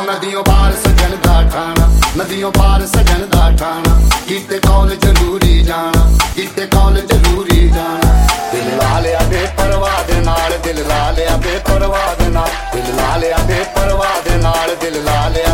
नदियों पार सजन दा ठाणा, नदियों पार सजन दा ठाणा, कीते कौल जरूरी जाना, कीते कौल जरूरी जाना। दिल ला लिया बेपरवाह दे नाल, दिल ला लिया बेपरवाह दे नाल, दिल ला लिया बेपरवाह दे नाल, दिल ला लिया